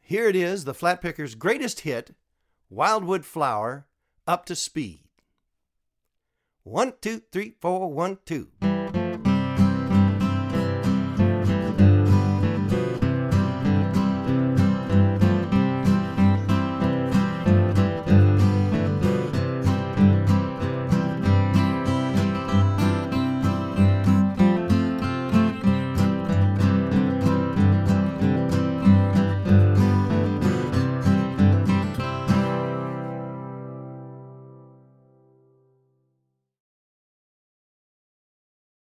Here it is, the Flatpickers' greatest hit, Wildwood Flower, Up to Speed. 1, 2, 3, 4, 1, 2.